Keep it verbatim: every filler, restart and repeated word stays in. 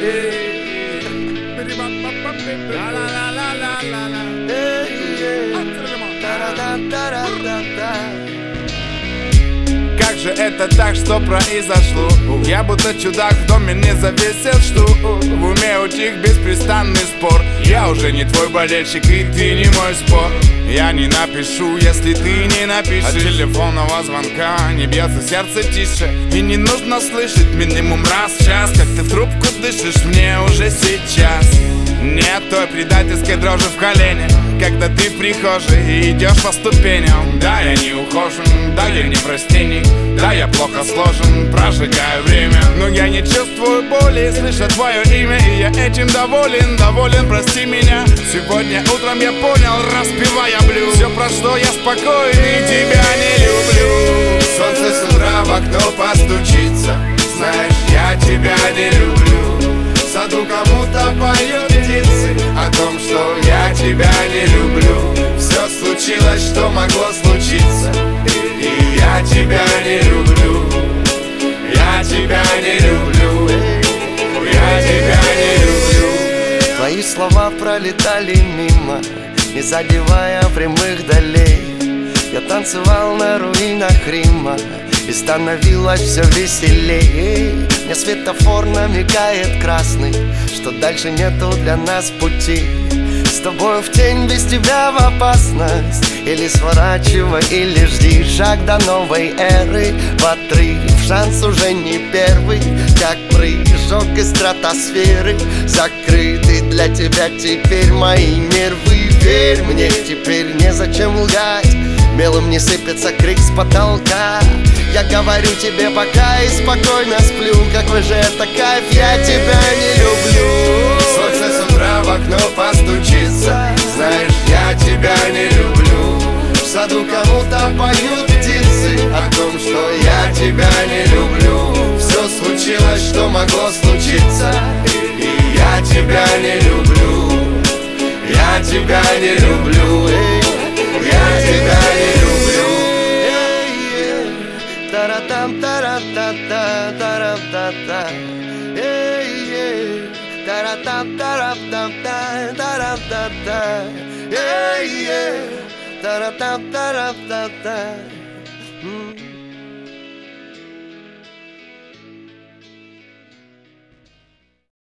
Как же это так, что произошло? Я будто чудак в доме не завесил, что в уме утих беспрестанный спор. Я уже не твой болельщик, и ты не мой спор. Я не напишу, если ты не напишешь. От телефонного звонка не бьется сердце тише. И не нужно слышать минимум раз в час, как ты в трубку дышишь мне уже сейчас. Нет той предательской дрожи в колене, когда ты в прихожей и идешь по ступеням. Да, я не ухожен, да, я не простенник, да, я плохо сложен, прожигаю время. Но я не чувствую боли, слыша твое имя, и я этим доволен, доволен, прости меня. Сегодня утром я понял, распевая блюз, все прошло, я спокоен и тебя не люблю. Солнце с утра в окно постучится, знаешь, я тебя не люблю. В саду кому-то поют птицы о том, что я тебя не люблю. Все случилось, что могло случиться, и я тебя не люблю. Я тебя не люблю. Я тебя не люблю. Твои слова пролетали мимо, не задевая прямых долей. Я танцевал на руинах Рима, и становилось все веселее. Мне светофор намекает красный, что дальше нету для нас пути. С тобой в тень, без тебя в опасность. Или сворачивай, или жди. Шаг до новой эры в отрыв, шанс уже не первый. Как прыжок из стратосферы, закрыты для тебя теперь мои нервы. Верь мне, теперь незачем лгать, мелом не сыпется крик с потолка. Я говорю тебе пока и спокойно сплю. Какой же это кайф, я тебя не люблю. Солнце с утра в окно постучится, знаешь, я тебя не люблю. В саду кому-то поют птицы о том, что я тебя не люблю. Все случилось, что могло случиться, и я тебя не люблю. Я тебя не люблю. Я тебя не люблю. Таратам таратата таратата, эй эй, таратам таратам таратата, эй эй, таратам таратата.